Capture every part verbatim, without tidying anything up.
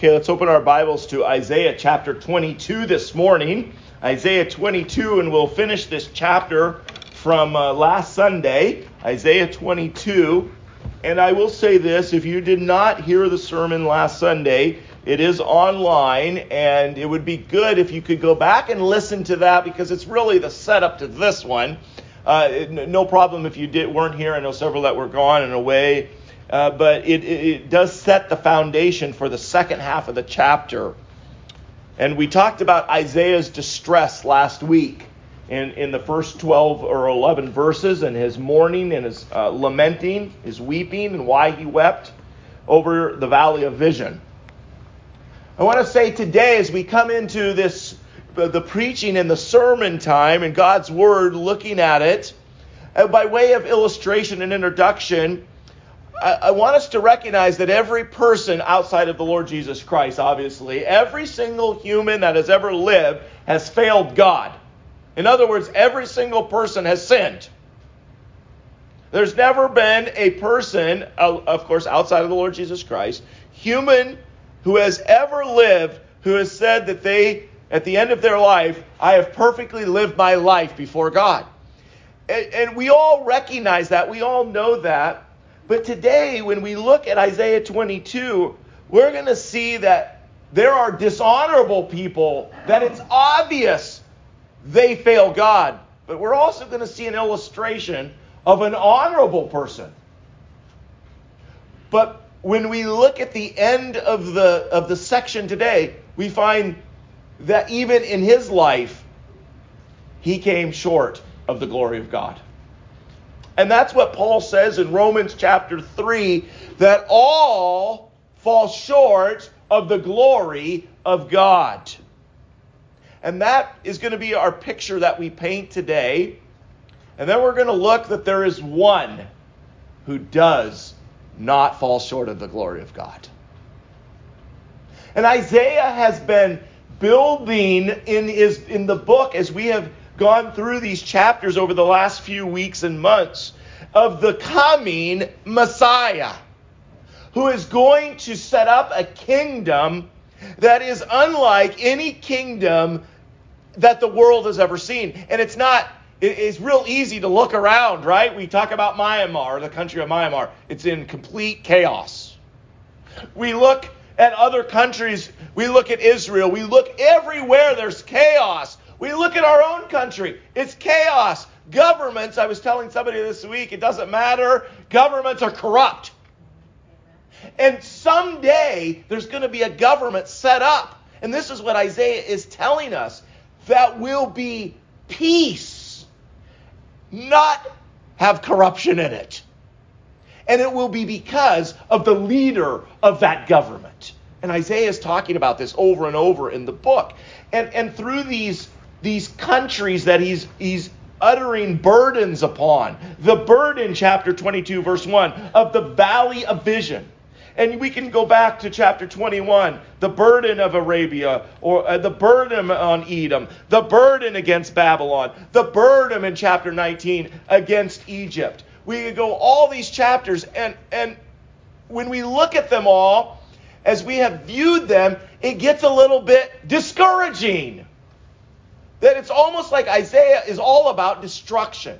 Okay, let's open our Bibles to Isaiah chapter twenty-two this morning. Isaiah twenty-two, and we'll finish this chapter from uh, last Sunday, Isaiah twenty-two. And I will say this, if you did not hear the sermon last Sunday, it is online, and it would be good if you could go back and listen to that, because it's really the setup to this one. Uh, no problem if you did, weren't here. I know several that were gone and away. Uh, but it, it, it does set the foundation for the second half of the chapter. And we talked about Isaiah's distress last week in, in the first twelve or eleven verses, and his mourning and his uh, lamenting, his weeping, and why he wept over the valley of vision. I want to say today, as we come into this, the preaching and the sermon time and God's Word, looking at it, uh, by way of illustration and introduction, I want us to recognize that every person outside of the Lord Jesus Christ, obviously, every single human that has ever lived has failed God. In other words, every single person has sinned. There's never been a person, of course, outside of the Lord Jesus Christ, human who has ever lived, who has said that they, at the end of their life, I have perfectly lived my life before God. And, and we all recognize that. We all know that. But today, when we look at Isaiah twenty-two, we're going to see that there are dishonorable people, that it's obvious they fail God. But we're also going to see an illustration of an honorable person. But when we look at the end of the, of the section today, we find that even in his life, he came short of the glory of God. And that's what Paul says in Romans chapter three, that all fall short of the glory of God. And that is going to be our picture that we paint today. And then we're going to look that there is one who does not fall short of the glory of God. And Isaiah has been building in his in the book, as we have gone through these chapters over the last few weeks and months, of the coming Messiah, who is going to set up a kingdom that is unlike any kingdom that the world has ever seen. And it's not, it's real easy to look around, right? We talk about Myanmar, the country of Myanmar. It's in complete chaos. We look at other countries, we look at Israel, we look everywhere, there's chaos. We look at our own country. It's chaos. Governments, I was telling somebody this week, it doesn't matter. Governments are corrupt. And someday there's going to be a government set up. And this is what Isaiah is telling us. That will be peace. Not have corruption in it. And it will be because of the leader of that government. And Isaiah is talking about this over and over in the book. And, and through these These countries that he's he's uttering burdens upon. The burden, chapter twenty-two, verse one, of the valley of vision. And we can go back to chapter twenty-one, the burden of Arabia, or uh, the burden on Edom, the burden against Babylon, the burden in chapter nineteen against Egypt. We could go all these chapters, and, and when we look at them all, as we have viewed them, it gets a little bit discouraging. That it's almost like Isaiah is all about destruction.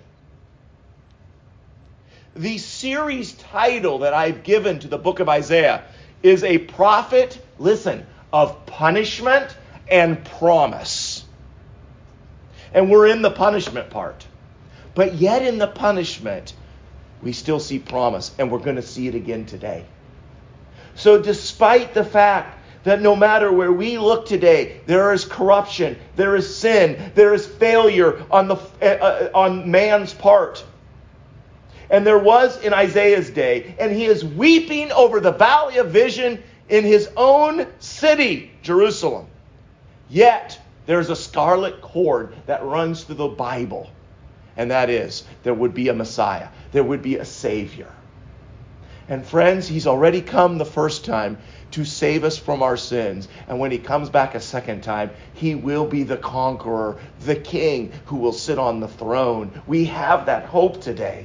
The series title that I've given to the book of Isaiah is a prophet, listen, of punishment and promise. And we're in the punishment part. But yet in the punishment, we still see promise. And we're going to see it again today. So despite the fact that no matter where we look today, there is corruption, there is sin, there is failure on the uh, on man's part. And there was in Isaiah's day, and he is weeping over the valley of vision in his own city, Jerusalem. Yet, there's a scarlet cord that runs through the Bible, and that is, there would be a Messiah, there would be a Savior. And friends, he's already come the first time to save us from our sins. And when he comes back a second time, he will be the conqueror, the king who will sit on the throne. We have that hope today.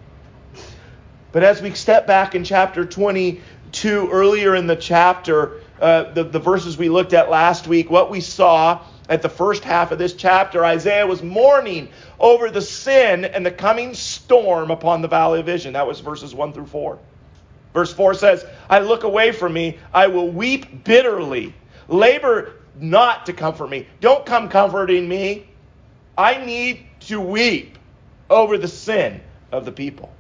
But as we step back in chapter twenty-two, earlier in the chapter, uh, the, the verses we looked at last week, what we saw at the first half of this chapter, Isaiah was mourning over the sin and the coming storm upon the valley of vision. That was verses one through four. Verse four says, I look away from me, I will weep bitterly. Labor not to comfort me. Don't come comforting me. I need to weep over the sin of the people.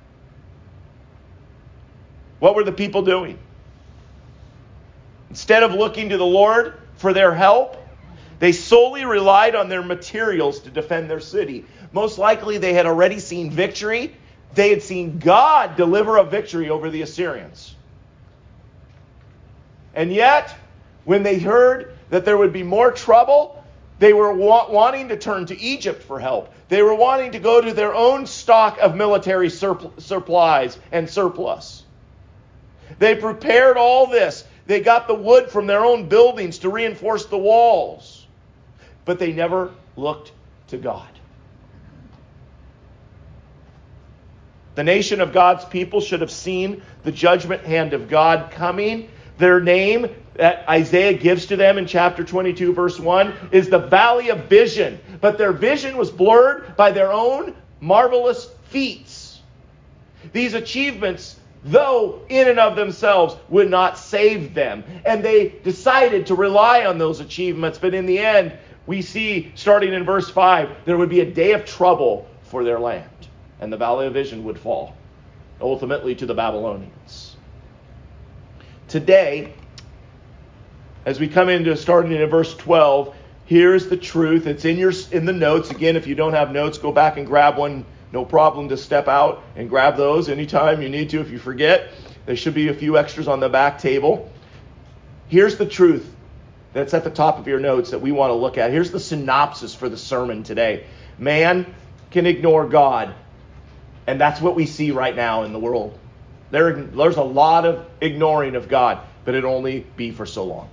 What were the people doing? Instead of looking to the Lord for their help, they solely relied on their materials to defend their city. Most likely they had already seen victory. They had seen God deliver a victory over the Assyrians. And yet, when they heard that there would be more trouble, they were wa- wanting to turn to Egypt for help. They were wanting to go to their own stock of military surpl- supplies and surplus. They prepared all this. They got the wood from their own buildings to reinforce the walls. But they never looked to God. The nation of God's people should have seen the judgment hand of God coming. Their name that Isaiah gives to them in chapter twenty-two, verse one, is the Valley of Vision. But their vision was blurred by their own marvelous feats. These achievements, though in and of themselves, would not save them. And they decided to rely on those achievements. But in the end, we see, starting in verse five, there would be a day of trouble for their land. And the Valley of Vision would fall, ultimately to the Babylonians. Today, as we come into starting in verse twelve, here's the truth. It's in your in the notes. Again, if you don't have notes, go back and grab one. No problem to step out and grab those anytime you need to if you forget. There should be a few extras on the back table. Here's the truth that's at the top of your notes that we want to look at. Here's the synopsis for the sermon today. Man can ignore God. And that's what we see right now in the world. There, there's a lot of ignoring of God, but it'll only be for so long.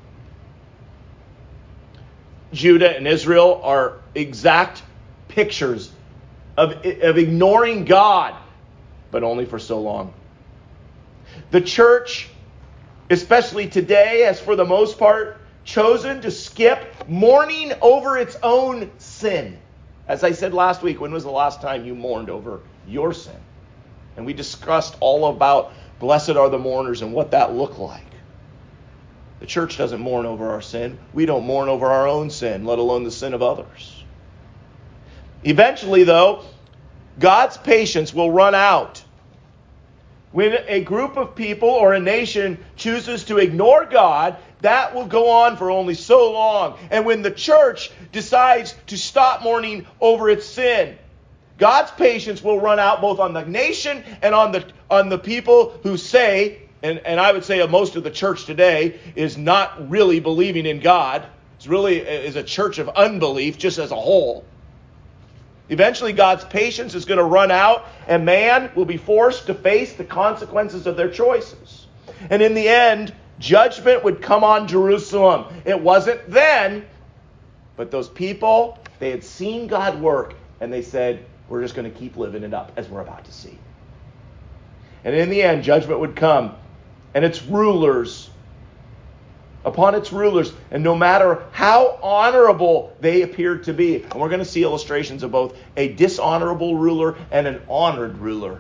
Judah and Israel are exact pictures of, of ignoring God, but only for so long. The church, especially today, has for the most part chosen to skip mourning over its own sin. As I said last week, when was the last time you mourned over your sin? And we discussed all about blessed are the mourners and what that looked like. The church doesn't mourn over our sin. We don't mourn over our own sin, let alone the sin of others. Eventually, though, God's patience will run out. When a group of people or a nation chooses to ignore God, that will go on for only so long. And when the church decides to stop mourning over its sin, God's patience will run out both on the nation and on the on the people who say, and, and I would say most of the church today is not really believing in God. It's really is a church of unbelief just as a whole. Eventually, God's patience is going to run out, and man will be forced to face the consequences of their choices. And in the end, judgment would come on Jerusalem. It wasn't then, but those people, they had seen God work, and they said, we're just going to keep living it up, as we're about to see. And in the end, judgment would come, and its rulers, upon its rulers, and no matter how honorable they appeared to be, and we're going to see illustrations of both a dishonorable ruler and an honored ruler.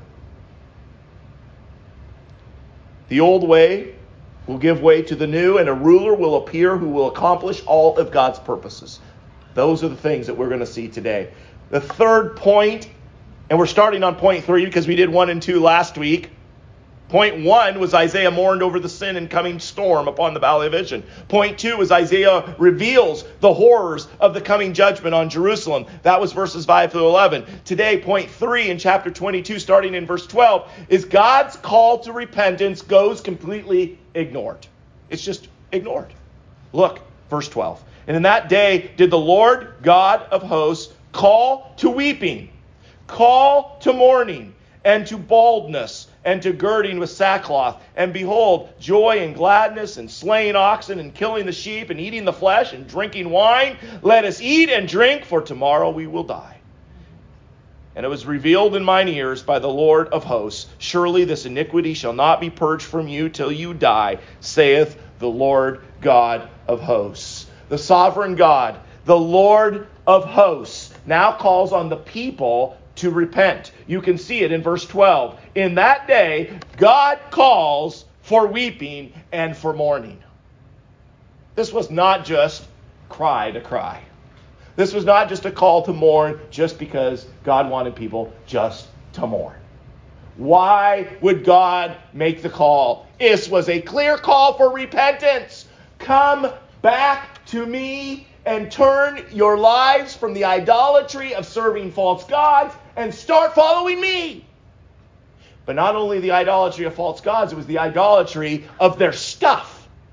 The old way will give way to the new, and a ruler will appear who will accomplish all of God's purposes. Those are the things that we're going to see today. The third point, and we're starting on point three because we did one and two last week. Point one was Isaiah mourned over the sin and coming storm upon the Valley of Vision. Point two was Isaiah reveals the horrors of the coming judgment on Jerusalem. That was verses five through eleven. Today, point three in chapter twenty-two, starting in verse twelve, is God's call to repentance goes completely ignored. It's just ignored. Look, verse twelve. And in that day did the Lord God of hosts call to weeping, call to mourning, and to baldness, and to girding with sackcloth. And behold, joy and gladness, and slaying oxen, and killing the sheep, and eating the flesh, and drinking wine. Let us eat and drink, for tomorrow we will die. And it was revealed in mine ears by the Lord of hosts, surely this iniquity shall not be purged from you till you die, saith the Lord God of hosts. The sovereign God, the Lord of hosts, now calls on the people to repent. You can see it in verse twelve. In that day, God calls for weeping and for mourning. This was not just cry to cry. This was not just a call to mourn just because God wanted people just to mourn. Why would God make the call? This was a clear call for repentance. Come back to me and turn your lives from the idolatry of serving false gods and start following me. But not only the idolatry of false gods, it was the idolatry of their stuff.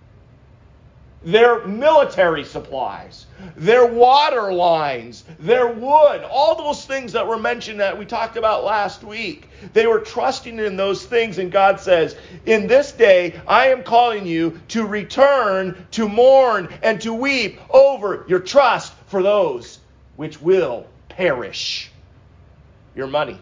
Their military supplies, their water lines, their wood, all those things that were mentioned that we talked about last week. They were trusting in those things, and God says, in this day, I am calling you to return, to mourn, and to weep over your trust for those which will perish. Your money,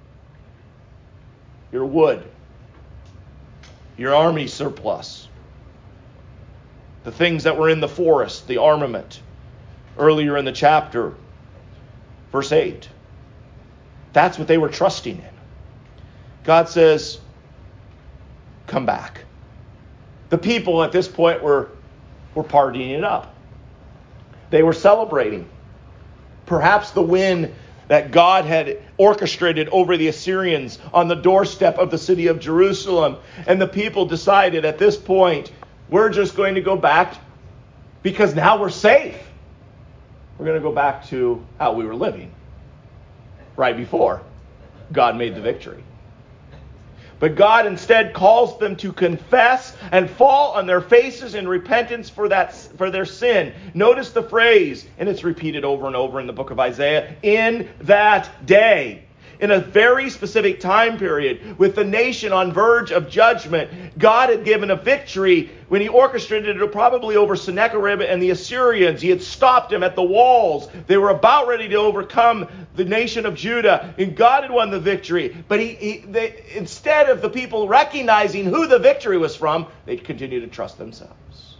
your wood, your army surplus, the things that were in the forest, the armament, earlier in the chapter, verse eight. That's what they were trusting in. God says, come back. The people at this point were, were partying it up. They were celebrating. Perhaps the win that God had orchestrated over the Assyrians on the doorstep of the city of Jerusalem. And the people decided at this point, we're just going to go back because now we're safe. We're going to go back to how we were living right before God made the victory. But God instead calls them to confess and fall on their faces in repentance for that for their sin. Notice the phrase, and it's repeated over and over in the book of Isaiah, in that day. In a very specific time period, with the nation on verge of judgment, God had given a victory when he orchestrated it probably over Sennacherib and the Assyrians. He had stopped them at the walls. They were about ready to overcome the nation of Judah, and God had won the victory. But he, he they, instead of the people recognizing who the victory was from, they continued to trust themselves.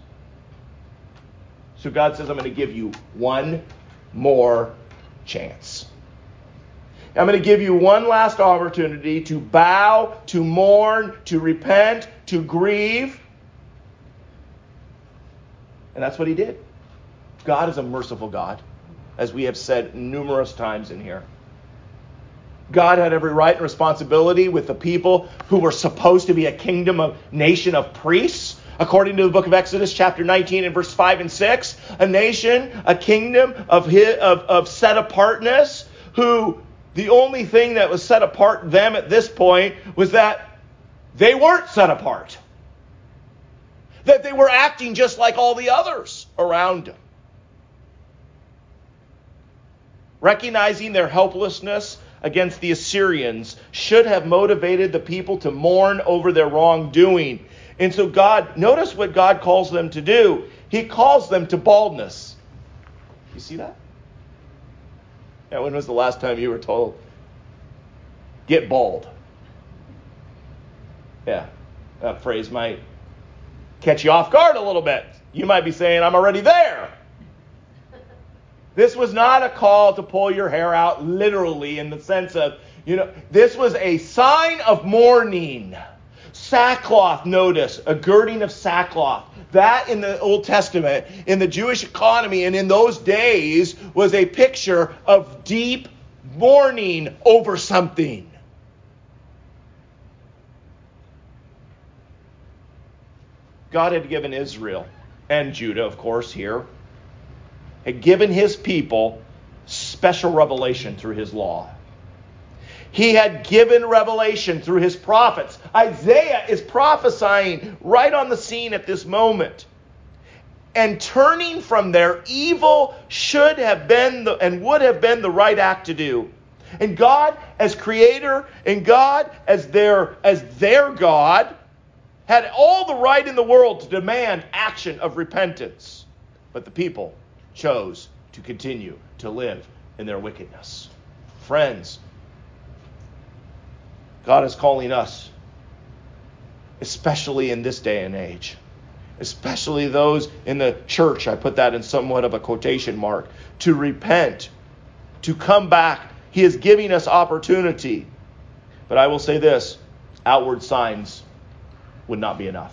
So God says, I'm going to give you one more chance. I'm going to give you one last opportunity to bow, to mourn, to repent, to grieve. And that's what he did. God is a merciful God, as we have said numerous times in here. God had every right and responsibility with the people who were supposed to be a kingdom, a nation of priests. According to the book of Exodus, chapter nineteen and verse five and six, a nation, a kingdom of, his, of, of set apartness, who the only thing that was set apart them at this point was that they weren't set apart. That they were acting just like all the others around them. Recognizing their helplessness against the Assyrians should have motivated the people to mourn over their wrongdoing. And so God, notice what God calls them to do. He calls them to baldness. You see that? Now, when was the last time you were told, get bald? Yeah, that phrase might catch you off guard a little bit. You might be saying, I'm already there. This was not a call to pull your hair out literally in the sense of, you know, this was a sign of mourning. Sackcloth, notice, a girding of sackcloth. That in the Old Testament, in the Jewish economy and in those days, was a picture of deep mourning over something. God had given Israel, and Judah, of course, here, had given his people special revelation through his law. He had given revelation through his prophets. Isaiah is prophesying right on the scene at this moment. And turning from their evil should have been the, and would have been the right act to do. And God as creator and God as their, as their God had all the right in the world to demand action of repentance. But the people chose to continue to live in their wickedness. Friends, God is calling us, especially in this day and age, especially those in the church, I put that in somewhat of a quotation mark, to repent, to come back. He is giving us opportunity. But I will say this, outward signs would not be enough.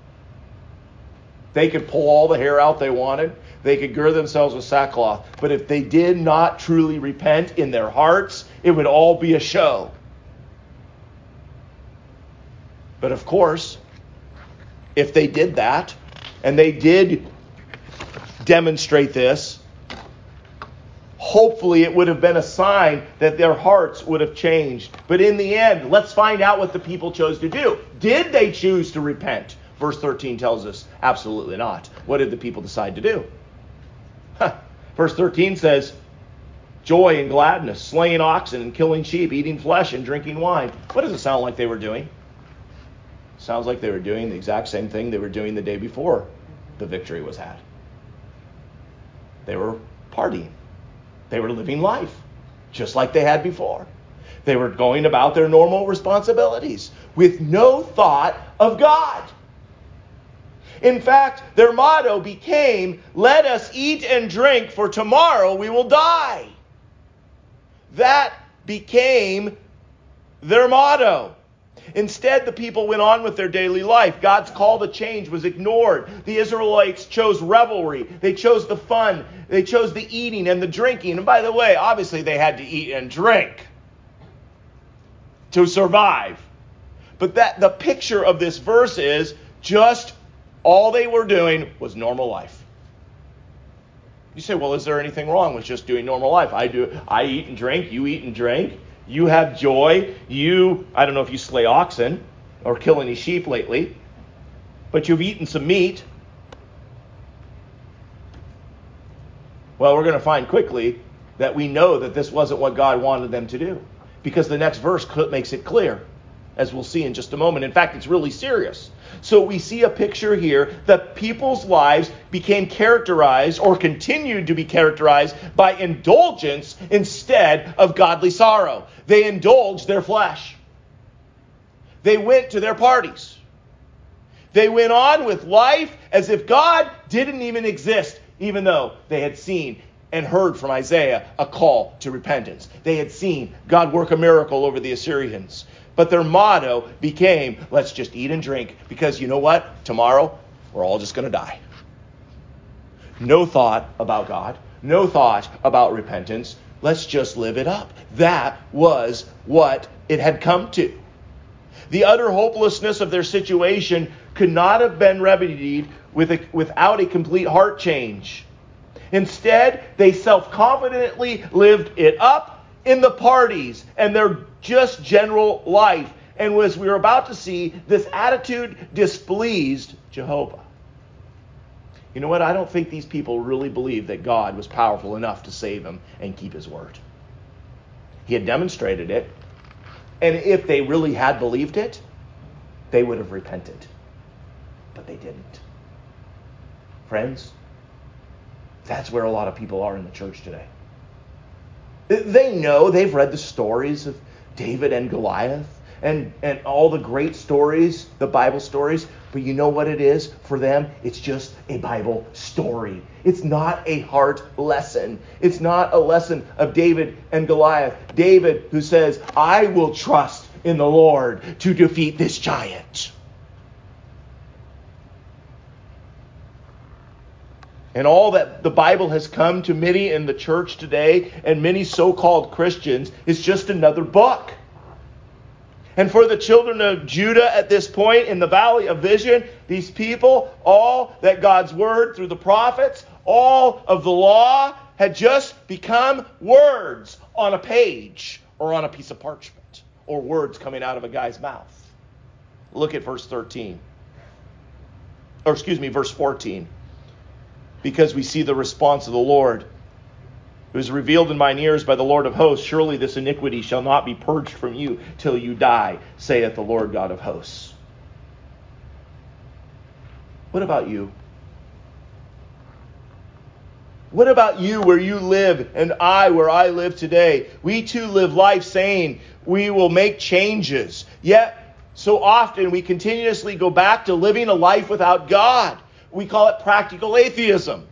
They could pull all the hair out they wanted. They could gird themselves with sackcloth. But if they did not truly repent in their hearts, it would all be a show. But of course, if they did that, and they did demonstrate this, hopefully it would have been a sign that their hearts would have changed. But in the end, let's find out what the people chose to do. Did they choose to repent? Verse thirteen tells us absolutely not. What did the people decide to do? Huh. Verse thirteen says, joy and gladness, slaying oxen and killing sheep, eating flesh and drinking wine. What does it sound like they were doing? Sounds like they were doing the exact same thing they were doing the day before the victory was had. They were partying. They were living life just like they had before. They were going about their normal responsibilities with no thought of God. In fact, their motto became, let us eat and drink, for tomorrow we will die. That became their motto. Instead, the people went on with their daily life. God's call to change was ignored. The Israelites chose revelry. They chose the fun. They chose the eating and the drinking. And by the way, obviously they had to eat and drink to survive. But that the picture of this verse is just all they were doing was normal life. You say, well, is there anything wrong with just doing normal life? I do. I eat and drink. You eat and drink. You have joy. You, I don't know if you slay oxen or kill any sheep lately, but you've eaten some meat. Well, we're going to find quickly that we know that this wasn't what God wanted them to do, because the next verse makes it clear, as we'll see in just a moment. In fact, it's really serious. So we see a picture here that people's lives became characterized or continued to be characterized by indulgence instead of godly sorrow. They indulged their flesh. They went to their parties. They went on with life as if God didn't even exist, even though they had seen and heard from Isaiah a call to repentance. They had seen God work a miracle over the Assyrians. But their motto became, let's just eat and drink, because you know what? Tomorrow, we're all just going to die. No thought about God. No thought about repentance. Let's just live it up. That was what it had come to. The utter hopelessness of their situation could not have been remedied with a, without a complete heart change. Instead, they self-confidently lived it up in the parties and their just general life. And as we are about to see, this attitude displeased Jehovah. You know what? I don't think these people really believed that God was powerful enough to save them and keep his word. He had demonstrated it. And if they really had believed it, they would have repented. But they didn't. Friends, that's where a lot of people are in the church today. They know, they've read the stories of David and Goliath and, and all the great stories, the Bible stories. But you know what it is for them? It's just a Bible story. It's not a heart lesson. It's not a lesson of David and Goliath. David who says, I will trust in the Lord to defeat this giant. And all that the Bible has come to many in the church today and many so-called Christians is just another book. And for the children of Judah at this point in the Valley of Vision, these people, all that God's word through the prophets, all of the law had just become words on a page or on a piece of parchment, or words coming out of a guy's mouth. Look at verse thirteen. Or excuse me, verse fourteen. Because we see the response of the Lord. It was revealed in mine ears by the Lord of hosts, surely this iniquity shall not be purged from you till you die, saith the Lord God of hosts. What about you? What about you where you live and I where I live today? We too live life saying we will make changes. Yet so often we continuously go back to living a life without God. we call it practical atheism.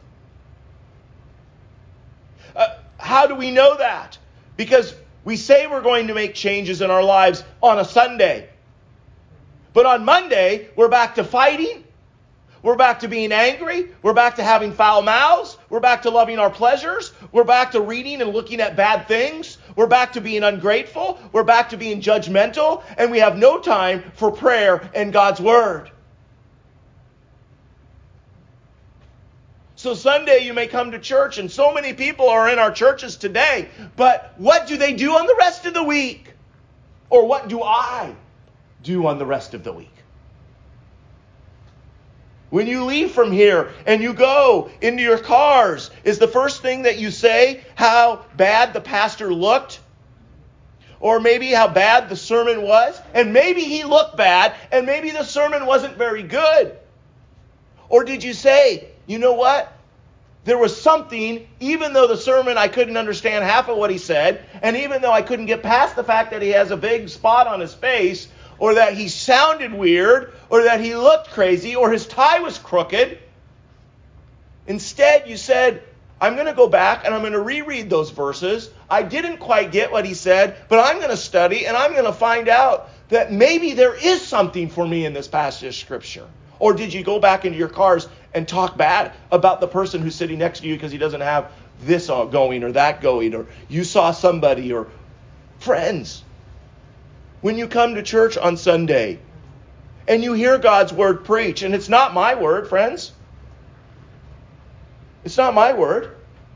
Uh, how do we know that? Because we say we're going to make changes in our lives on a Sunday. But on Monday, we're back to fighting. We're back to being angry. We're back to having foul mouths. We're back to loving our pleasures. We're back to reading and looking at bad things. We're back to being ungrateful. We're back to being judgmental. And we have no time for prayer and God's Word. So Sunday you may come to church, and so many people are in our churches today. But what do they do on the rest of the week? Or what do I do on the rest of the week? When you leave from here and you go into your cars, is the first thing that you say how bad the pastor looked? Or maybe how bad the sermon was? And maybe he looked bad, and maybe the sermon wasn't very good. Or did you say, you know what? There was something, even though the sermon, I couldn't understand half of what he said, and even though I couldn't get past the fact that he has a big spot on his face, or that he sounded weird, or that he looked crazy, or his tie was crooked. Instead, you said, I'm going to go back and I'm going to reread those verses. I didn't quite get what he said, but I'm going to study and I'm going to find out that maybe there is something for me in this passage of Scripture. Or did you go back into your cars and talk bad about the person who's sitting next to you because he doesn't have this going or that going, or you saw somebody, or friends? When you come to church on Sunday and you hear God's Word preached, and it's not my word, friends. It's not my word.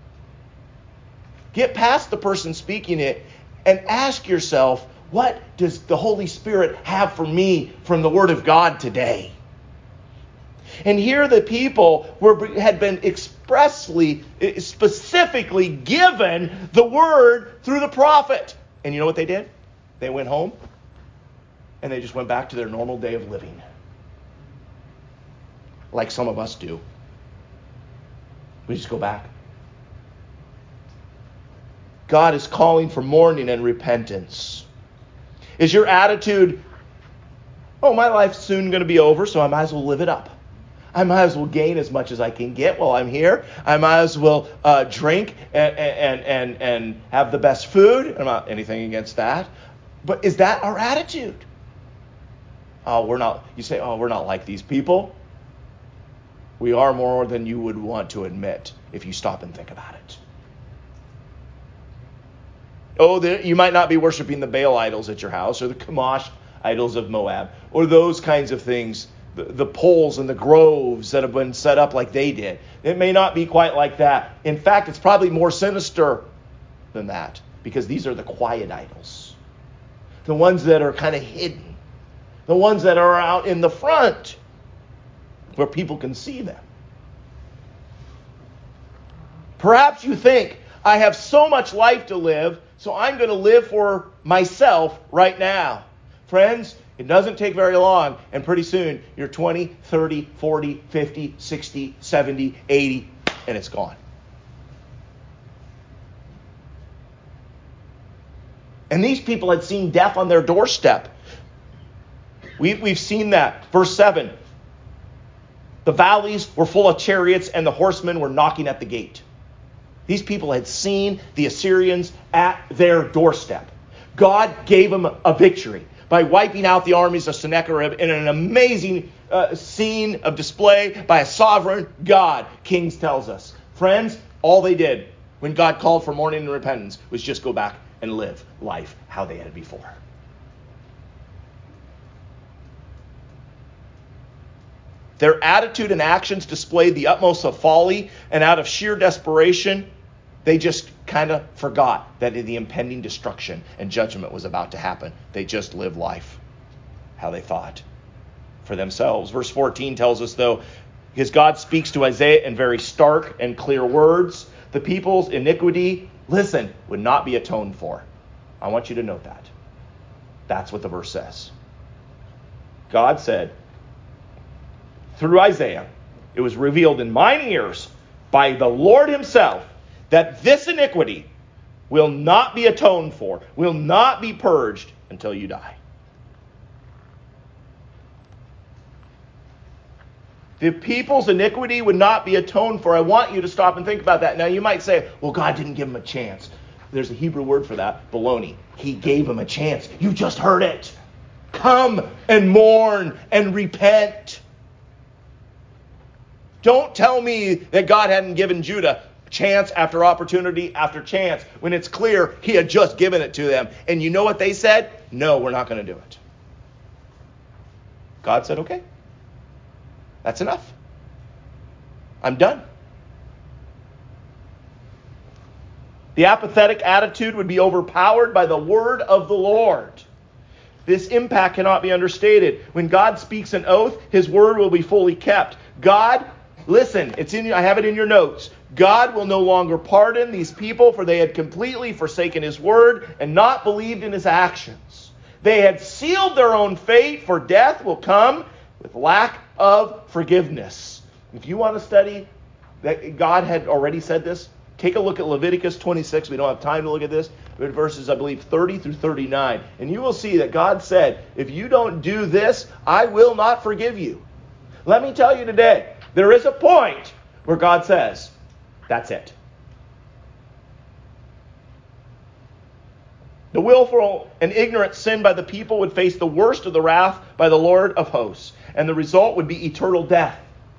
Get past the person speaking it and ask yourself, what does the Holy Spirit have for me from the Word of God today? And here the people were had been expressly, specifically given the Word through the prophet. And you know what they did? They went home and they just went back to their normal day of living. Like some of us do. We just go back. God is calling for mourning and repentance. Is your attitude, oh, my life's soon going to be over, so I might as well live it up. I might as well gain as much as I can get while I'm here. I might as well uh, drink and, and, and, and have the best food. I'm not anything against that. But is that our attitude? Oh, we're not, you say, oh, we're not like these people. We are more than you would want to admit if you stop and think about it. Oh, the, you might not be worshiping the Baal idols at your house, or the Chemosh idols of Moab, or those kinds of things, the, the poles and the groves that have been set up like they did. It may not be quite like that. In fact, it's probably more sinister than that, because these are the quiet idols. The ones that are kind of hidden. The ones that are out in the front, where people can see them. Perhaps you think, I have so much life to live, so I'm going to live for myself right now. Friends, it doesn't take very long, and pretty soon you're twenty, thirty, forty, fifty, sixty, seventy, eighty, and it's gone. And these people had seen death on their doorstep. We, we've seen that. Verse seven. The valleys were full of chariots, and the horsemen were knocking at the gate. These people had seen the Assyrians at their doorstep. God gave them a victory by wiping out the armies of Sennacherib in an amazing uh, scene of display by a sovereign God, Kings tells us. Friends, all they did when God called for mourning and repentance was just go back and live life how they had it before. Their attitude and actions displayed the utmost of folly, and out of sheer desperation, they just kind of forgot that the impending destruction and judgment was about to happen. They just lived life how they thought for themselves. Verse fourteen tells us, though, because God speaks to Isaiah in very stark and clear words, the people's iniquity, listen, would not be atoned for. I want you to note that. That's what the verse says. God said, through Isaiah, it was revealed in mine ears by the Lord himself that this iniquity will not be atoned for, will not be purged until you die. the people's iniquity would not be atoned for. I want you to stop and think about that. Now you might say, well, God didn't give him a chance. There's a Hebrew word for that, baloney. He gave him a chance. You just heard it. Come and mourn and repent. Don't tell me that God hadn't given Judah chance after opportunity after chance when it's clear he had just given it to them. And you know what they said? No, we're not going to do it. God said, okay, that's enough. I'm done. The apathetic attitude would be overpowered by the word of the Lord. This impact cannot be understated. When God speaks an oath, his word will be fully kept. God, listen, it's in. I have it in your notes. God will no longer pardon these people, for they had completely forsaken his word and not believed in his actions. They had sealed their own fate, for death will come with lack of forgiveness. If you want to study that God had already said this, take a look at Leviticus twenty-six. We don't have time to look at this. But verses, I believe, thirty through thirty-nine. And you will see that God said, if you don't do this, I will not forgive you. Let me tell you today, there is a point where God says, that's it. The willful and ignorant sin by the people would face the worst of the wrath by the Lord of hosts. And the result would be eternal death.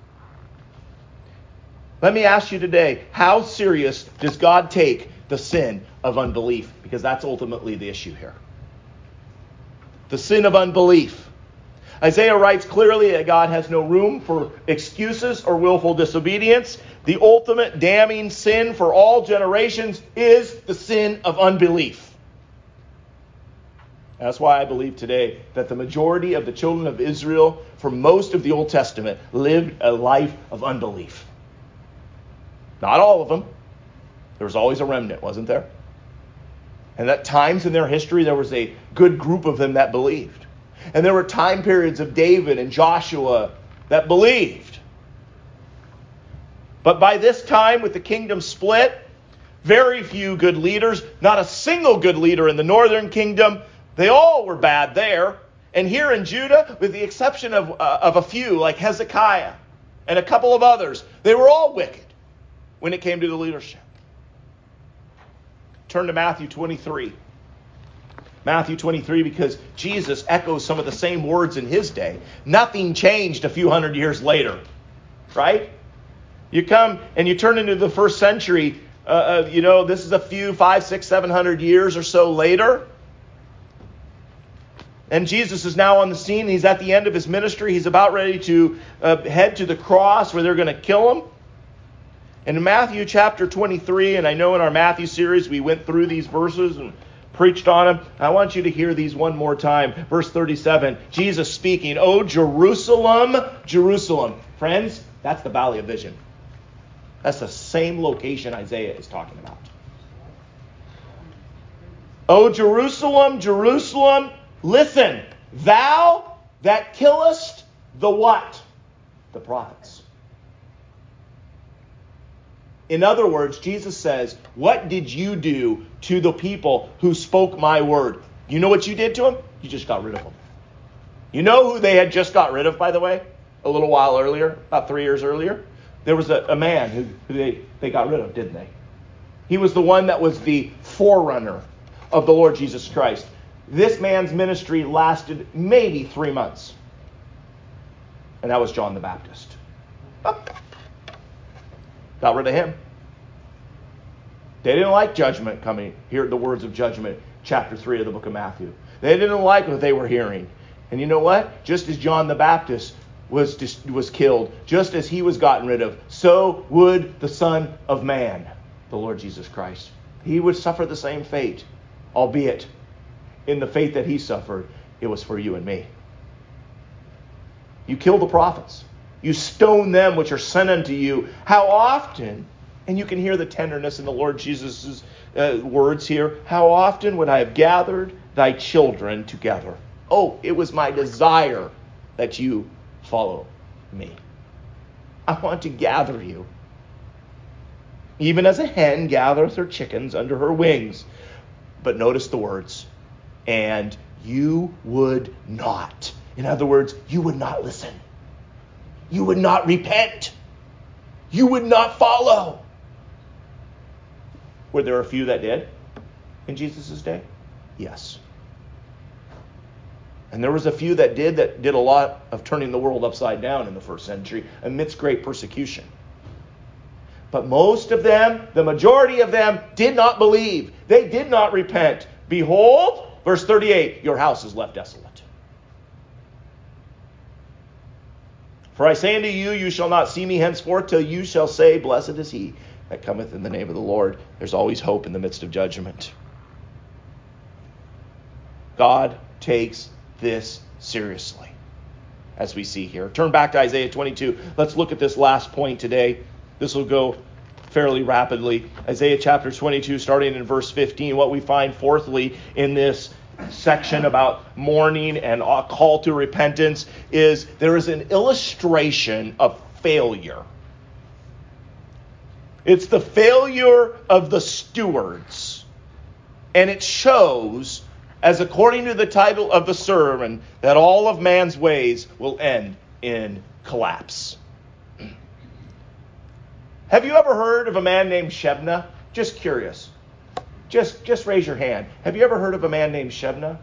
Let me ask you today, how serious does God take the sin of unbelief? Because that's ultimately the issue here. The sin of unbelief. Isaiah writes clearly that God has no room for excuses or willful disobedience. The ultimate damning sin for all generations is the sin of unbelief. That's why I believe today that the majority of the children of Israel for most of the Old Testament lived a life of unbelief. Not all of them. There was always a remnant, wasn't there? And at times in their history, there was a good group of them that believed. And there were time periods of David and Joshua that believed. But by this time, with the kingdom split, very few good leaders, not a single good leader in the northern kingdom. They all were bad there. And here in Judah, with the exception of, uh, of a few, like Hezekiah and a couple of others, they were all wicked when it came to the leadership. Turn to Matthew twenty-three. Matthew twenty-three, because Jesus echoes some of the same words in his day. Nothing changed a few hundred years later, right? You come and you turn into the first century, uh, uh, you know, this is a few, five, six, seven hundred years or so later. And Jesus is now on the scene. He's at the end of his ministry. He's about ready to uh, head to the cross where they're going to kill him. And in Matthew chapter twenty-three, and I know in our Matthew series we went through these verses and preached on them. I want you to hear these one more time. Verse thirty-seven, Jesus speaking, "O Jerusalem, Jerusalem." Friends, that's the Valley of Vision. That's the same location Isaiah is talking about. "O Jerusalem, Jerusalem, listen, thou that killest the what? The prophets." In other words, Jesus says, what did you do to the people who spoke my word? You know what you did to them? You just got rid of them. You know who they had just got rid of, by the way? A little while earlier, about three years earlier. There was a, a man who, who they, they got rid of, didn't they? He was the one that was the forerunner of the Lord Jesus Christ. This man's ministry lasted maybe three months. And that was John the Baptist. Oh. Got rid of him. They didn't like judgment coming. Hear the words of judgment, chapter three of the book of Matthew. They didn't like what they were hearing. And you know what? Just as John the Baptist was, was killed, just as he was gotten rid of, so would the Son of Man, the Lord Jesus Christ. He would suffer the same fate, albeit in the fate that he suffered, it was for you and me. You kill the prophets. You stone them which are sent unto you. How often, and you can hear the tenderness in the Lord Jesus' uh, words here, how often would I have gathered thy children together? Oh, it was my desire that you follow me. I want to gather you. Even as a hen gathereth her chickens under her wings. But notice the words, and you would not. In other words, you would not listen. you would not repent. You would not follow. Were there a few that did in Jesus' day? Yes. And there was a few that did that did a lot of turning the world upside down in the first century amidst great persecution. But most of them, the majority of them, did not believe. They did not repent. Behold, verse thirty-eight, your house is left desolate. For I say unto you, you shall not see me henceforth till you shall say, blessed is he that cometh in the name of the Lord. There's always hope in the midst of judgment. God takes this seriously, as we see here. Turn back to Isaiah twenty-two. Let's look at this last point today. This will go fairly rapidly. Isaiah chapter twenty-two, starting in verse fifteen. What we find fourthly in this section about mourning and a call to repentance is there is an illustration of failure. It's the failure of the stewards. And it shows, as according to the title of the sermon, that all of man's ways will end in collapse. Have you ever heard of a man named Shebna? Just curious. Just, just raise your hand. Have you ever heard of a man named Shebna?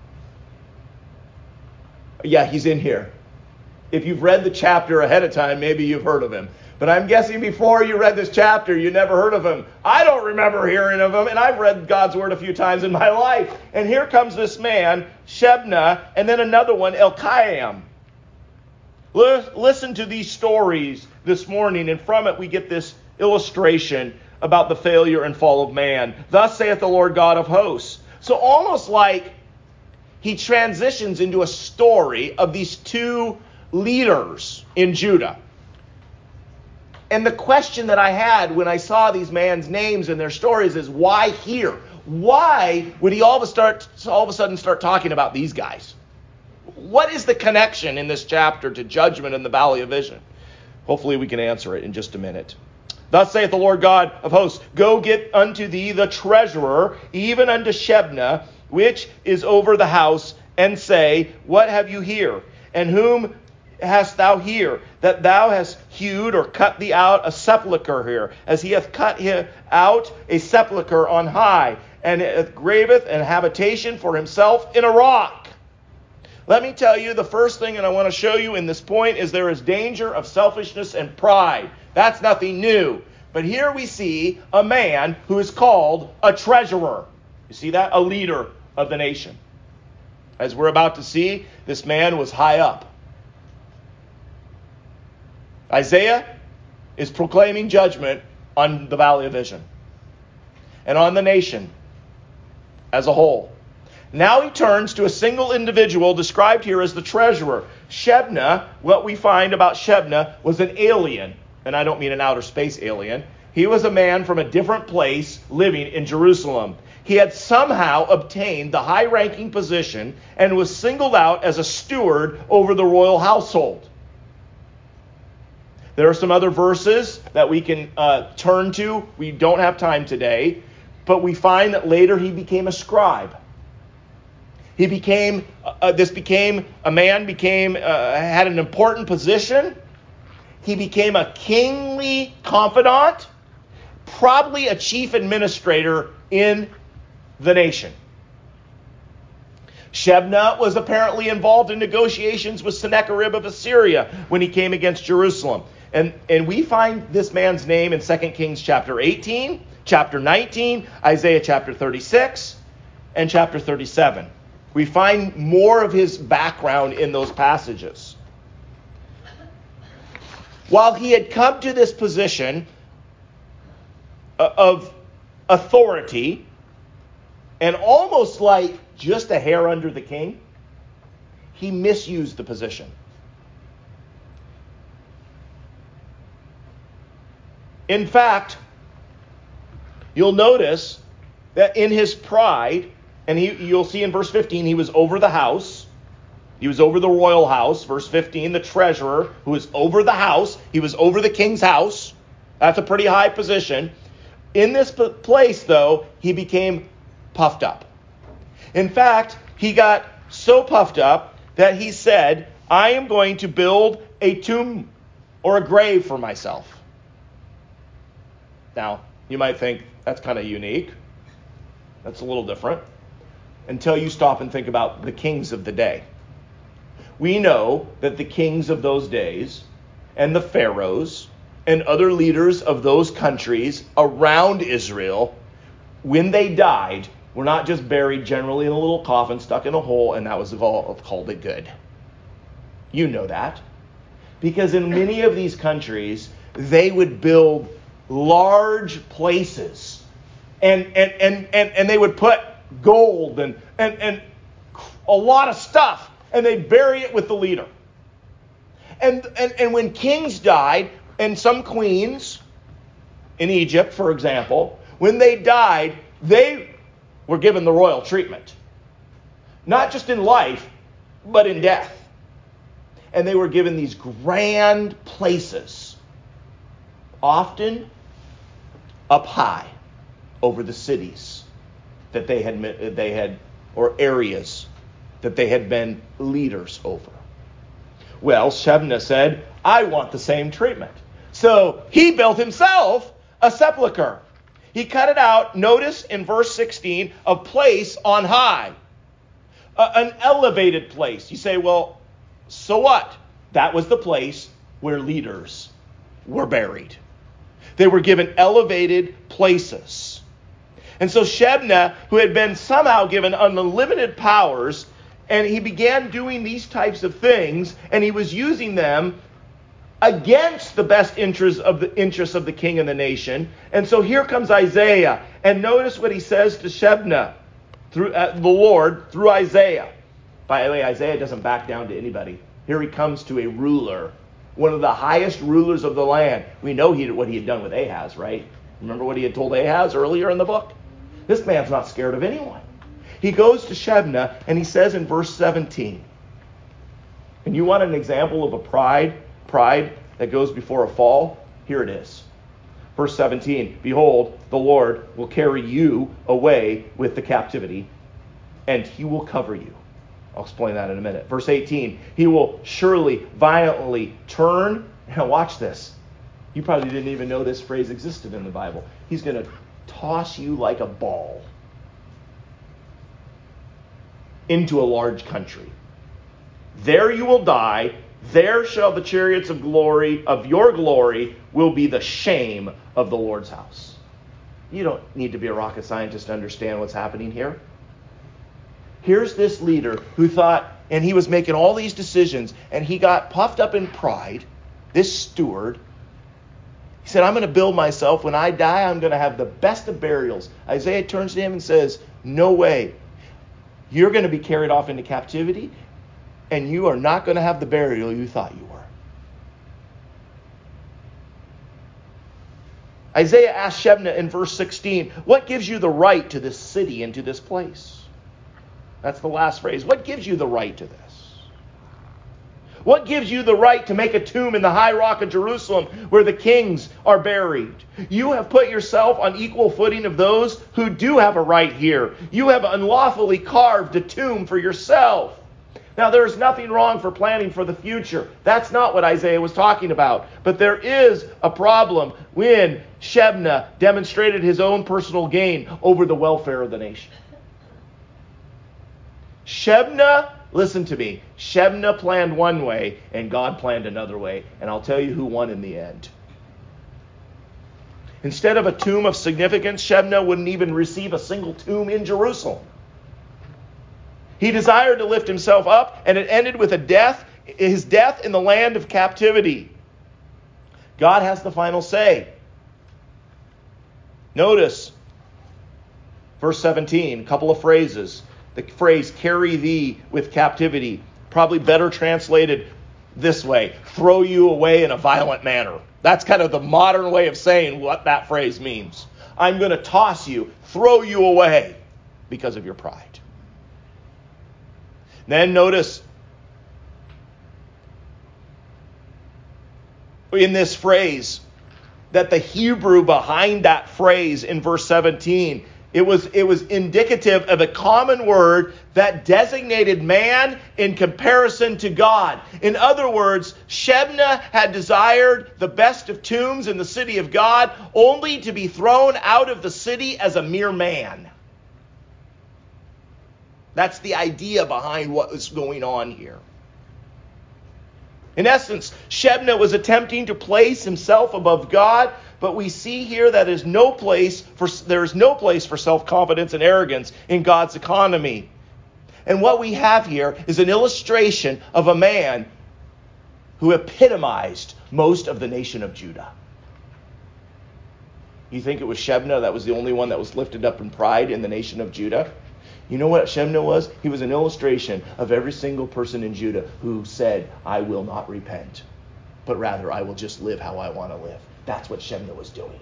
Yeah, he's in here. If you've read the chapter ahead of time, maybe you've heard of him. But I'm guessing before you read this chapter, you never heard of him. I don't remember hearing of him, and I've read God's word a few times in my life. And here comes this man, Shebna, and then another one, Elkiam. Listen to these stories this morning, and from it we get this illustration about the failure and fall of man. Thus saith the Lord God of hosts. So almost like he transitions into a story of these two leaders in Judah. And the question that I had when I saw these men's names and their stories is, why here? Why would he all of a start all of a sudden start talking about these guys? What is the connection in this chapter to judgment in the Valley of Vision? Hopefully we can answer it in just a minute. Thus saith the Lord God of hosts, go get unto thee the treasurer, even unto Shebna, which is over the house, and say, what have you here? And whom hast thou here, that thou hast hewed or cut thee out a sepulchre here, as he hath cut him out a sepulchre on high, and hath graveth an habitation for himself in a rock. Let me tell you, the first thing that I want to show you in this point is there is danger of selfishness and pride. That's nothing new. But here we see a man who is called a treasurer. You see that? A leader of the nation. As we're about to see, this man was high up. Isaiah is proclaiming judgment on the Valley of Vision and on the nation as a whole. Now he turns to a single individual described here as the treasurer. Shebna, what we find about Shebna, was an alien. And I don't mean an outer space alien. He was a man from a different place living in Jerusalem. He had somehow obtained the high-ranking position and was singled out as a steward over the royal household. There are some other verses that we can uh, turn to. We don't have time today. But we find that later he became a scribe. He became, uh, this became, a man became, uh, had an important position. He became a kingly confidant, probably a chief administrator in the nation. Shebna was apparently involved in negotiations with Sennacherib of Assyria when he came against Jerusalem. And, and we find this man's name in Second Kings chapter eighteen, chapter nineteen, Isaiah chapter thirty-six, and chapter thirty-seven. We find more of his background in those passages. While he had come to this position of authority and almost like just a hair under the king, he misused the position. In fact, you'll notice that in his pride, and he, you'll see in verse fifteen, he was over the house. He was over the royal house. Verse fifteen, the treasurer who was over the house. He was over the king's house. That's a pretty high position. In this place, though, he became puffed up. In fact, he got so puffed up that he said, I am going to build a tomb or a grave for myself. Now, you might think that's kind of unique. That's a little different. Until you stop and think about the kings of the day. We know that the kings of those days and the pharaohs and other leaders of those countries around Israel, when they died, were not just buried generally in a little coffin stuck in a hole, and that was all called it good. You know that. Because in many of these countries, they would build large places, and and and and, and they would put gold and, and and a lot of stuff, and they'd bury it with the leader. And, and and when kings died, and some queens in Egypt, for example, when they died, they were given the royal treatment. Not just in life, but in death. And they were given these grand places, often up high over the cities that they had, they had, or areas that they had been leaders over. Well, Shebna said, I want the same treatment. So he built himself a sepulcher. He cut it out, notice in verse sixteen, a place on high. A, an elevated place. You say, well, so what? That was the place where leaders were buried. They were given elevated places. And so Shebna, who had been somehow given unlimited powers, and he began doing these types of things, and he was using them against the best interests of the interests of the king and the nation. And so here comes Isaiah, and notice what he says to Shebna through uh, the Lord through Isaiah. By the way, Isaiah doesn't back down to anybody. Here he comes to a ruler, one of the highest rulers of the land. We know he, what he had done with Ahaz, right? Remember what he had told Ahaz earlier in the book? This man's not scared of anyone. He goes to Shebna, and he says in verse seventeen, and you want an example of a pride, pride that goes before a fall? Here it is. Verse seventeen, behold, the Lord will carry you away with the captivity, and he will cover you. I'll explain that in a minute. Verse eighteen, he will surely violently turn, now watch this. You probably didn't even know this phrase existed in the Bible. He's going to toss you like a ball into a large country. There you will die. There shall the chariots of glory, of your glory, will be the shame of the Lord's house. You don't need to be a rocket scientist to understand what's happening here. Here's this leader who thought, and he was making all these decisions, and he got puffed up in pride, this steward. He said, I'm going to build myself. When I die, I'm going to have the best of burials. Isaiah turns to him and says, no way. You're going to be carried off into captivity, and you are not going to have the burial you thought you were. Isaiah asked Shebna in verse sixteen, what gives you the right to this city and to this place? That's the last phrase. What gives you the right to this? What gives you the right to make a tomb in the high rock of Jerusalem where the kings are buried? You have put yourself on equal footing of those who do have a right here. You have unlawfully carved a tomb for yourself. Now, there is nothing wrong for planning for the future. That's not what Isaiah was talking about. But there is a problem when Shebna demonstrated his own personal gain over the welfare of the nation. Shebna, listen to me, Shebna planned one way and God planned another way. And I'll tell you who won in the end. Instead of a tomb of significance, Shebna wouldn't even receive a single tomb in Jerusalem. He desired to lift himself up, and it ended with a death, his death in the land of captivity. God has the final say. Notice verse seventeen, a couple of phrases. The phrase, carry thee with captivity, probably better translated this way, throw you away in a violent manner. That's kind of the modern way of saying what that phrase means. I'm going to toss you, throw you away because of your pride. Then notice in this phrase that the Hebrew behind that phrase in verse seventeen It was, it was indicative of a common word that designated man in comparison to God. In other words, Shebna had desired the best of tombs in the city of God, only to be thrown out of the city as a mere man. That's the idea behind what was going on here. In essence, Shebna was attempting to place himself above God, but we see here that is no place for, there is no place for self-confidence and arrogance in God's economy. And what we have here is an illustration of a man who epitomized most of the nation of Judah. You think it was Shebna that was the only one that was lifted up in pride in the nation of Judah? You know what Shebna was? He was an illustration of every single person in Judah who said, I will not repent, but rather I will just live how I want to live. That's what Shebna was doing.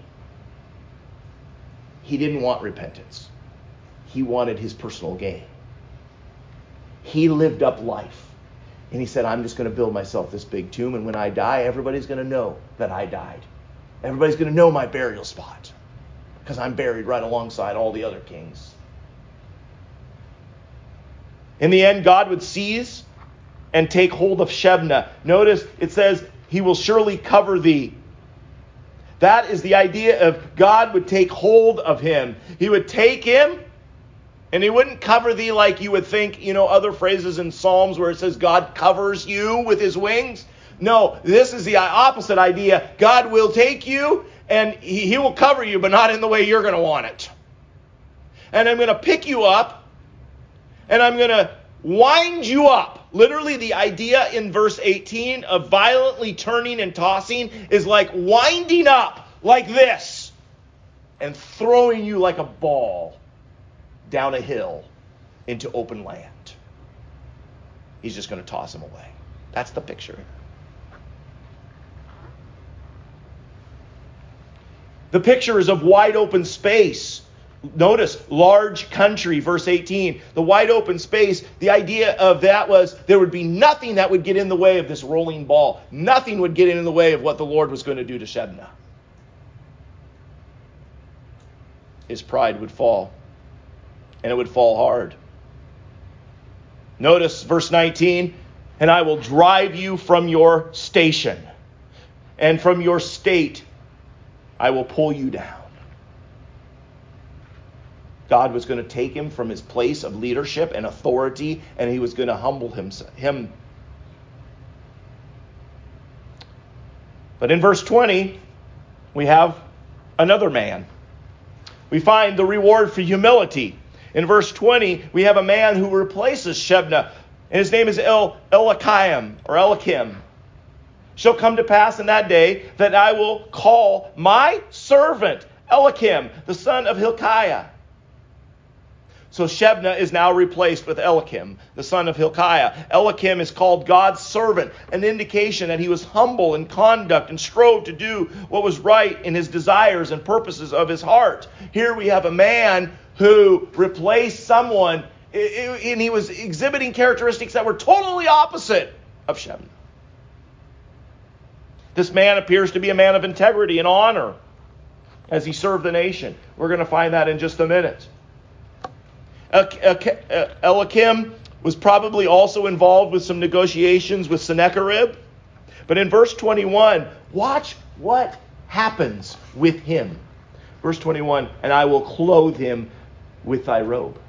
He didn't want repentance. He wanted his personal gain. He lived up life. And he said, I'm just going to build myself this big tomb, and when I die, everybody's going to know that I died. Everybody's going to know my burial spot, because I'm buried right alongside all the other kings. In the end, God would seize and take hold of Shebna. Notice it says, he will surely cover thee. That is the idea of God would take hold of him. He would take him, and he wouldn't cover thee like you would think, you know, other phrases in Psalms where it says God covers you with his wings. No, this is the opposite idea. God will take you, and he, he will cover you, but not in the way you're going to want it. And I'm going to pick you up, and I'm going to wind you up. Literally, the idea in verse eighteen of violently turning and tossing is like winding up like this and throwing you like a ball down a hill into open land. He's just going to toss him away. That's the picture. The picture is of wide open space. Notice, large country, verse eighteen. The wide open space, the idea of that was there would be nothing that would get in the way of this rolling ball. Nothing would get in the way of what the Lord was going to do to Shebna. His pride would fall, and it would fall hard. Notice verse nineteen, and I will drive you from your station, and from your state I will pull you down. God was going to take him from his place of leadership and authority, and he was going to humble him. But in verse twenty, we have another man. We find the reward for humility. In verse twenty, we have a man who replaces Shebna, and his name is El Eliakim, or Eliakim. Shall come to pass in that day that I will call my servant Eliakim, the son of Hilkiah. So Shebna is now replaced with Eliakim, the son of Hilkiah. Eliakim is called God's servant, an indication that he was humble in conduct and strove to do what was right in his desires and purposes of his heart. Here we have a man who replaced someone, and he was exhibiting characteristics that were totally opposite of Shebna. This man appears to be a man of integrity and honor as he served the nation. We're going to find that in just a minute. Eliakim was probably also involved with some negotiations with Sennacherib. But in verse twenty-one, watch what happens with him. Verse twenty-one, and I will clothe him with thy robe.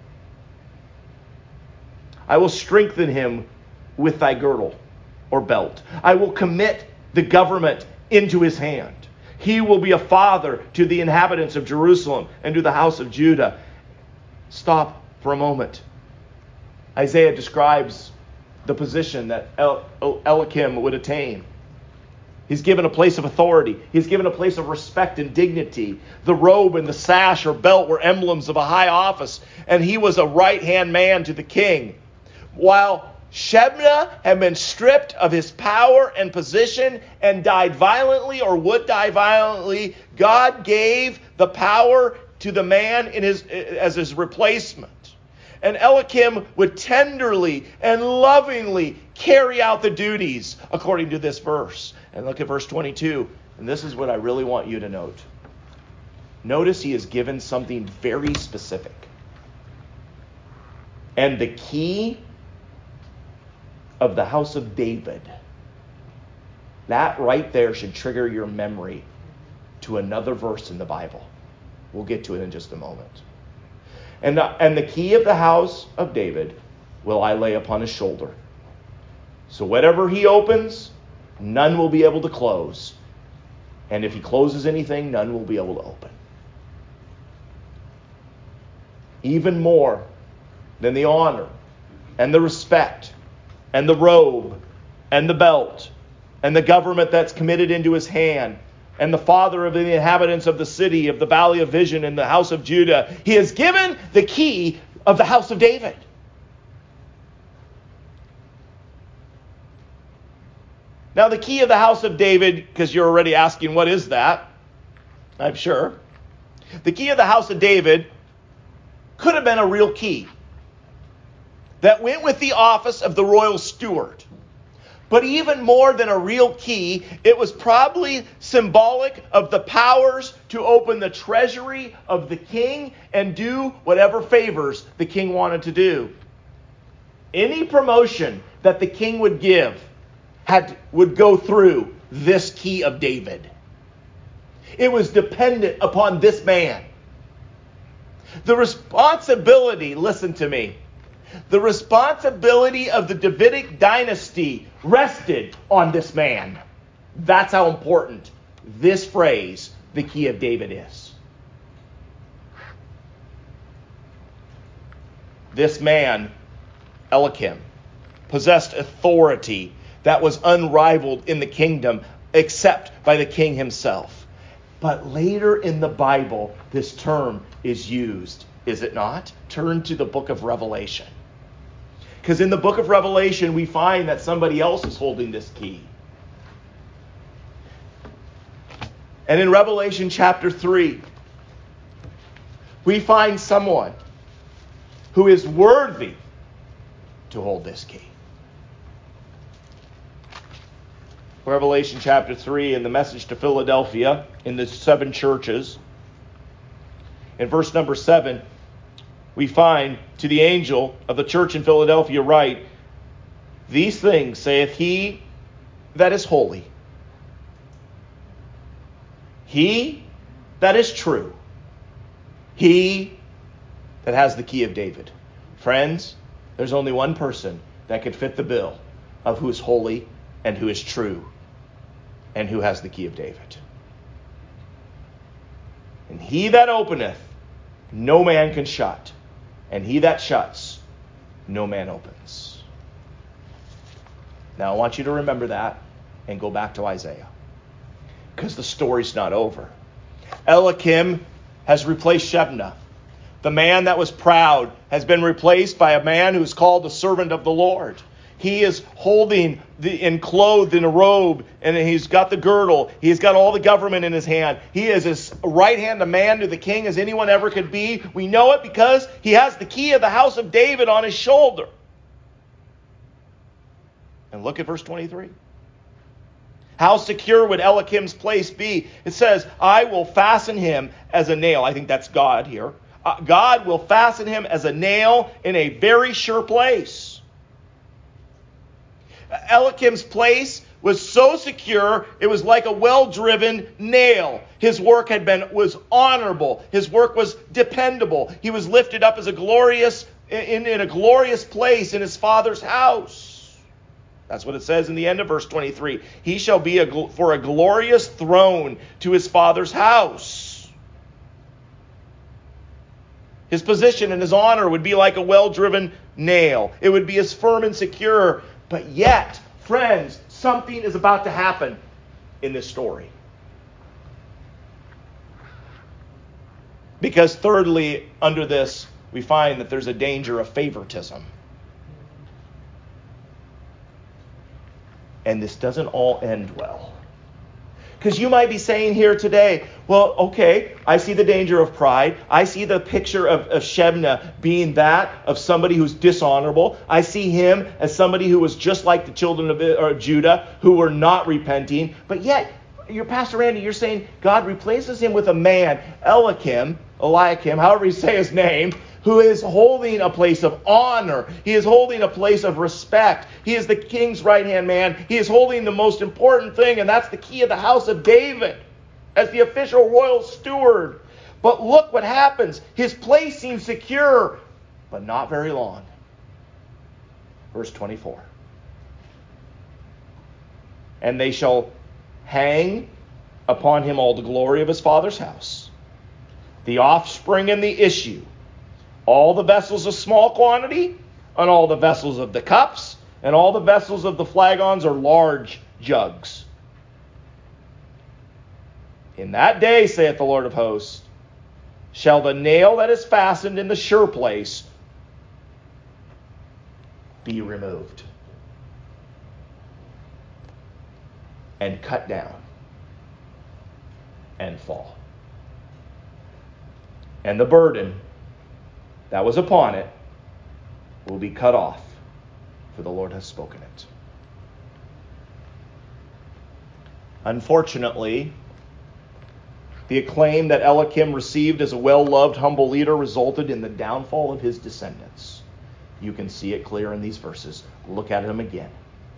I will strengthen him with thy girdle or belt. I will commit the government into his hand. He will be a father to the inhabitants of Jerusalem and to the house of Judah. Stop for a moment. Isaiah describes the position that El- El- Eliakim would attain. He's given a place of authority. He's given a place of respect and dignity. The robe and the sash or belt were emblems of a high office, and he was a right-hand man to the king. While Shebna had been stripped of his power and position and died violently or would die violently, God gave the power to the man in his as his replacement. And Eliakim would tenderly and lovingly carry out the duties according to this verse. And look at verse twenty-two. And this is what I really want you to note. notice he is given something very specific. And the key of the house of David, that right there should trigger your memory to another verse in the Bible. We'll get to it in just a moment. And the, and the key of the house of David will I lay upon his shoulder. So whatever he opens, none will be able to close. And if he closes anything, none will be able to open. Even more than the honor and the respect and the robe and the belt and the government that's committed into his hand and the father of the inhabitants of the city of the valley of vision and the house of Judah, he has given the key of the house of David. Now, the key of the house of David, because you're already asking, what is that? I'm sure. The key of the house of David could have been a real key that went with the office of the royal steward. But even more than a real key, it was probably symbolic of the powers to open the treasury of the king and do whatever favors the king wanted to do. Any promotion that the king would give had would go through this key of David. It was dependent upon this man. The responsibility, listen to me, the responsibility of the Davidic dynasty rested on this man. That's how important this phrase, the key of David, is. This man, Eliakim, possessed authority that was unrivaled in the kingdom except by the king himself. But later in the Bible, this term is used, is it not? Turn to the book of Revelation. Because in the book of Revelation, we find that somebody else is holding this key. And in Revelation chapter three, we find someone who is worthy to hold this key. Revelation chapter three, in the message to Philadelphia, in the seven churches, in verse number seven, we find, to the angel of the church in Philadelphia write, these things saith he that is holy, he that is true, he that has the key of David. Friends, there's only one person that could fit the bill of who is holy and who is true and who has the key of David. And he that openeth, no man can shut. And he that shuts, no man opens. Now I want you to remember that and go back to Isaiah, because the story's not over. Eliakim has replaced Shebna. The man that was proud has been replaced by a man who's called the servant of the Lord. He is holding the, and clothed in a robe, and he's got the girdle. He's got all the government in his hand. He is as right hand of man to the king as anyone ever could be. We know it because he has the key of the house of David on his shoulder. And look at verse twenty-three. How secure would Eliakim's place be? It says, I will fasten him as a nail. I think that's God here. Uh, God will fasten him as a nail in a very sure place. Eliakim's place was so secure, it was like a well-driven nail. His work had been was honorable. His work was dependable. He was lifted up as a glorious in, in a glorious place in his father's house. That's what it says in the end of verse twenty-three. He shall be a, for a glorious throne to his father's house. His position and his honor would be like a well-driven nail. It would be as firm and secure. But yet, friends, something is about to happen in this story. Because thirdly, under this, we find that there's a danger of favoritism. And this doesn't all end well. Because you might be saying here today, well, okay, I see the danger of pride. I see the picture of, of Shebna being that of somebody who's dishonorable. I see him as somebody who was just like the children of or Judah, who were not repenting. But yet, your Pastor Randy, you're saying God replaces him with a man, Eliakim, Eliakim, however you say his name, who is holding a place of honor. He is holding a place of respect. He is the king's right-hand man. He is holding the most important thing, and that's the key of the house of David as the official royal steward. But look what happens. His place seems secure, but not very long. Verse twenty-four. And they shall hang upon him all the glory of his father's house, the offspring and the issue, all the vessels of small quantity, and all the vessels of the cups, and all the vessels of the flagons or large jugs. In that day, saith the Lord of hosts, shall the nail that is fastened in the sure place be removed and cut down and fall. And the burden that was upon it will be cut off, for the Lord has spoken it. Unfortunately, the acclaim that Eliakim received as a well-loved, humble leader resulted in the downfall of his descendants. You can see it clear in these verses. Look at them again.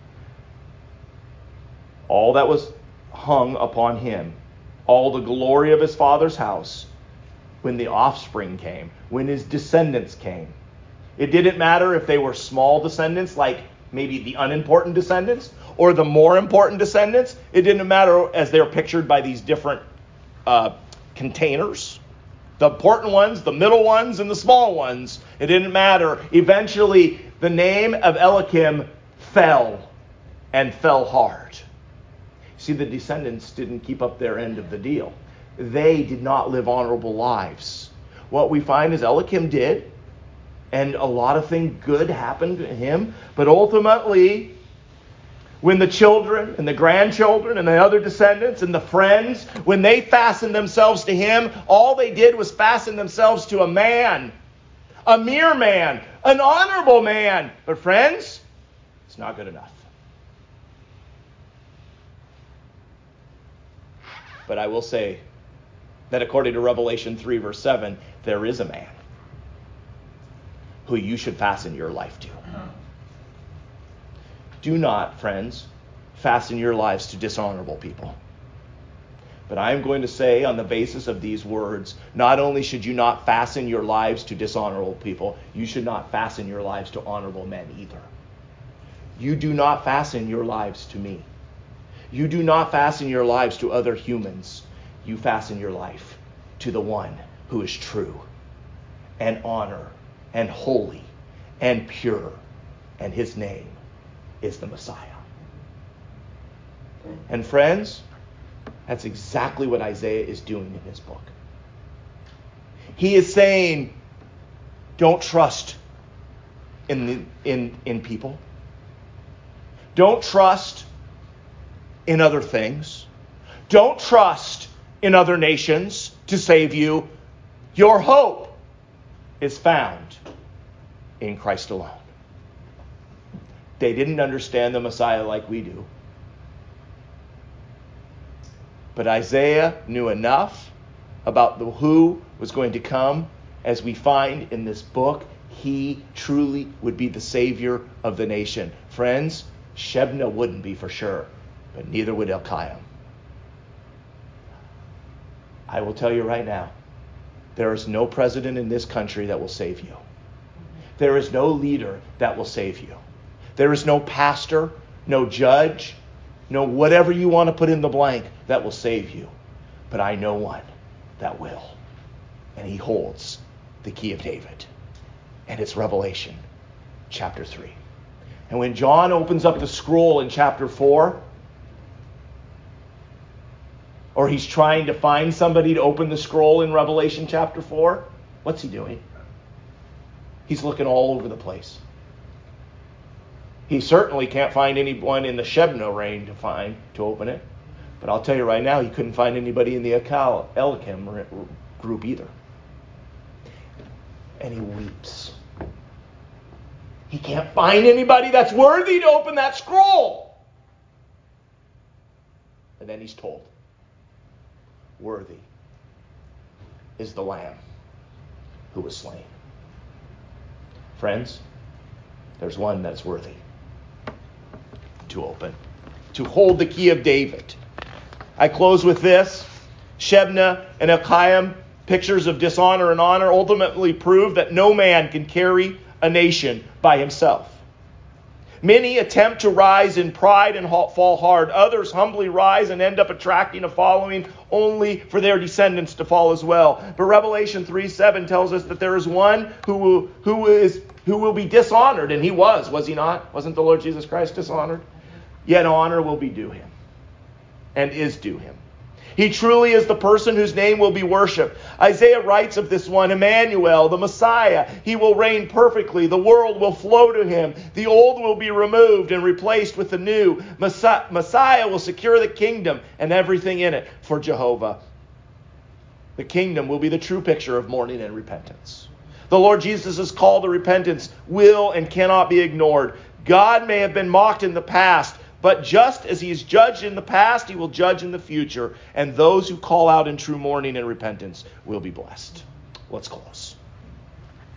All that was hung upon him, all the glory of his father's house, when the offspring came, when his descendants came. It didn't matter if they were small descendants, like maybe the unimportant descendants, or the more important descendants. It didn't matter as they're pictured by these different uh, containers. The important ones, the middle ones, and the small ones. It didn't matter. Eventually, the name of Eliakim fell, and fell hard. See, the descendants didn't keep up their end of the deal. They did not live honorable lives. What we find is Eliakim did, and a lot of things good happened to him, but ultimately, when the children and the grandchildren and the other descendants and the friends, when they fastened themselves to him, all they did was fasten themselves to a man, a mere man, an honorable man. But friends, it's not good enough. But I will say that according to Revelation three, verse seven, there is a man who you should fasten your life to. Do not, friends, fasten your lives to dishonorable people. But I am going to say, on the basis of these words, not only should you not fasten your lives to dishonorable people, you should not fasten your lives to honorable men either. You do not fasten your lives to me. You do not fasten your lives to other humans. You fasten your life to the one who is true and honor and holy and pure, and his name is the Messiah. And friends, that's exactly what Isaiah is doing in his book. He is saying, don't trust in the, in in people. Don't trust in other things. Don't trust in other nations to save you. Your hope is found in Christ alone. They didn't understand the Messiah like we do. But Isaiah knew enough about the who was going to come. As we find in this book, he truly would be the Savior of the nation. Friends, Shebna wouldn't be for sure, but neither would Elkiah. I will tell you right now, there is no president in this country that will save you. There is no leader that will save you. There is no pastor, no judge, no whatever you want to put in the blank that will save you. But I know one that will. And he holds the key of David. And it's Revelation chapter three. And when John opens up the scroll in chapter four, or he's trying to find somebody to open the scroll in Revelation chapter four, what's he doing? He's looking all over the place. He certainly can't find anyone in the Shebna reign to find to open it. But I'll tell you right now, he couldn't find anybody in the Eliakim group either. And he weeps. He can't find anybody that's worthy to open that scroll. And then he's told, worthy is the Lamb who was slain. Friends, there's one that's worthy to open, to hold the key of David. I close with this. Shebna and Elkiam, pictures of dishonor and honor, ultimately prove that no man can carry a nation by himself. Many attempt to rise in pride and fall hard. Others humbly rise and end up attracting a following only for their descendants to fall as well. But Revelation three seven tells us that there is one who will, who is who will be dishonored, and he was, was he not? Wasn't the Lord Jesus Christ dishonored? Yet honor will be due him, and is due him. He truly is the person whose name will be worshipped. Isaiah writes of this one, Emmanuel, the Messiah. He will reign perfectly. The world will flow to him. The old will be removed and replaced with the new. Messiah will secure the kingdom and everything in it for Jehovah. The kingdom will be the true picture of mourning and repentance. The Lord Jesus' call to repentance will and cannot be ignored. God may have been mocked in the past, but just as he is judged in the past, he will judge in the future. And those who call out in true mourning and repentance will be blessed. Let's close.